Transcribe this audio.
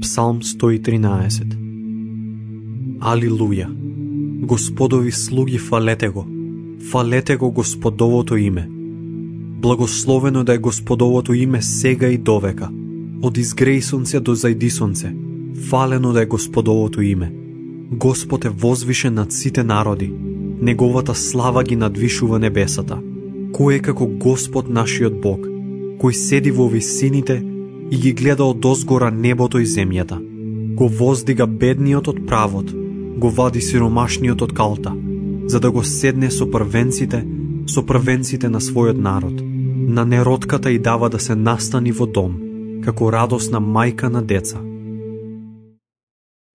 Псалм 113. Алилуја! Господови слуги, фалете го Господовото име. Благословено да е Господовото име сега и довека, од изгреј сонце до зајди сонце, фалено да е Господовото име. Господ е возвишен над сите народи, неговата слава ги надвишува небесата. Кој е како Господ нашиот Бог, кој седи во висините и ги гледа одозгора небото и земјата. Го воздига бедниот од правот, го вади сиромашниот од калта, за да го седне со првенците на својот народ. На неротката и дава да се настани во дом, како радосна мајка на деца.